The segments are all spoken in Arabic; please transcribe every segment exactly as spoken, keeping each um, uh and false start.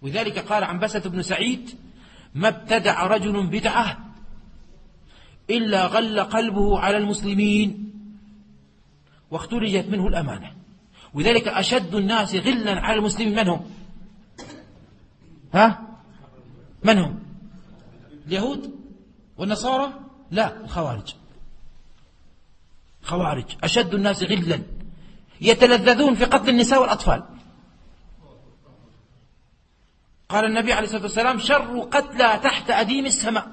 ولذلك قال عنبسة بن سعيد: ما ابتدع رجل بدعة إلا غل قلبه على المسلمين واخترجت منه الأمانة. ولذلك أشد الناس غلا على المسلمين من هم؟ ها؟ من هم؟ اليهود والنصارى؟ لا، الخوارج. خوارج أشد الناس غلا، يتلذذون في قتل النساء والأطفال. قال النبي عليه الصلاة والسلام: شر قتلى تحت أديم السماء.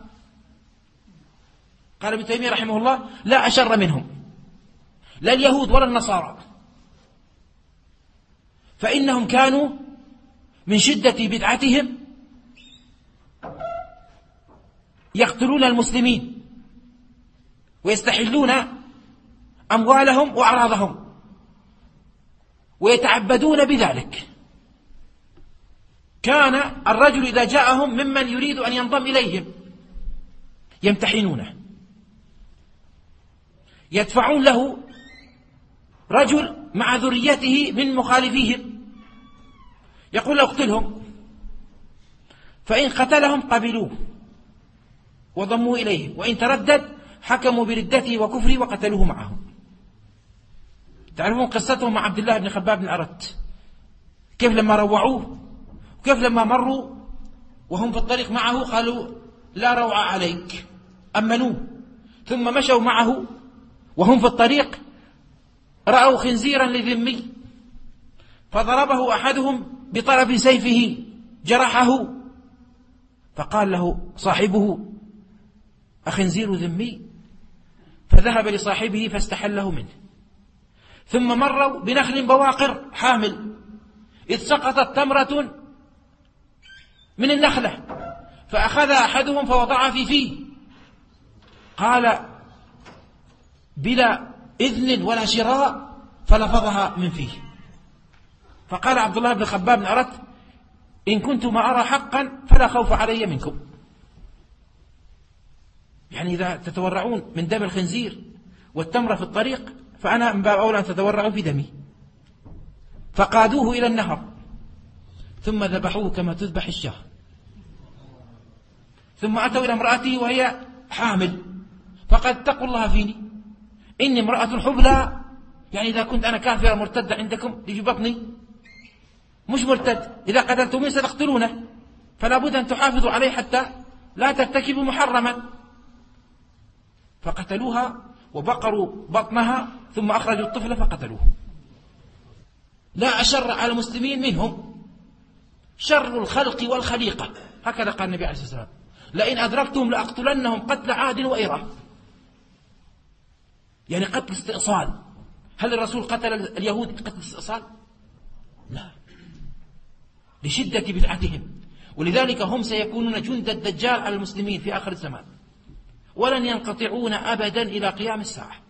قال ابن تيمية رحمه الله: لا أشر منهم، لا اليهود ولا النصارى، فإنهم كانوا من شدة بدعتهم يقتلون المسلمين ويستحلون أموالهم وأعراضهم ويتعبدون بذلك. كان الرجل إذا جاءهم ممن يريد أن ينضم إليهم يمتحنونه، يدفعون له رجل مع ذريته من مخالفيهم، يقول له: اقتلهم، فإن قتلهم قبلوه وضموا إليه، وإن تردد حكموا بردته وكفره وقتلوه معهم. تعرفون قصتهم مع عبد الله بن خباب بن الأرت، كيف لما روعوه وكيف لما مروا وهم في الطريق معه قالوا: لا روع عليك، أمنوه. ثم مشوا معه وهم في الطريق رأوا خنزيرا لذمي فضربه أحدهم بطرف سيفه جرحه، فقال له صاحبه: أخنزير ذمي؟ فذهب لصاحبه فاستحله منه. ثم مروا بنخل بواقر حامل، إذ سقطت تمرة من النخلة فأخذ أحدهم فوضعها في فيه، قال بلا إذن ولا شراء فلفظها من فيه. فقال عبد الله بن خباب بن أرت: إن كنت ما أرى حقا فلا خوف علي منكم. يعني إذا تتورعون من دم الخنزير والتمرة في الطريق فأنا من باب أولى أن تتورعوا في دمي. فقادوه إلى النهر ثم ذبحوه كما تذبح الشاه، ثم أتوا إلى امرأته وهي حامل، فقد اتقوا الله فيني، إني امرأة حبلى، يعني إذا كنت أنا كافرة مرتدة عندكم يجي بطني مش مرتد، إذا قتلتموه ستقتلونه، فلا بد أن تحافظوا عليه حتى لا ترتكبوا محرما. فقتلوها وبقروا بطنها ثم أخرجوا الطفل فقتلوه. لا أشر على المسلمين منهم، شر الخلق والخليقة، هكذا قال النبي عليه الصلاة والسلام: لئن أدركتهم لأقتلنهم قتل عاد وإرم. يعني قتل استئصال. هل الرسول قتل اليهود قتل استئصال؟ لا، لشدة بدعتهم. ولذلك هم سيكونون جند الدجال على المسلمين في آخر الزمان، ولن ينقطعون أبدا إلى قيام الساعة.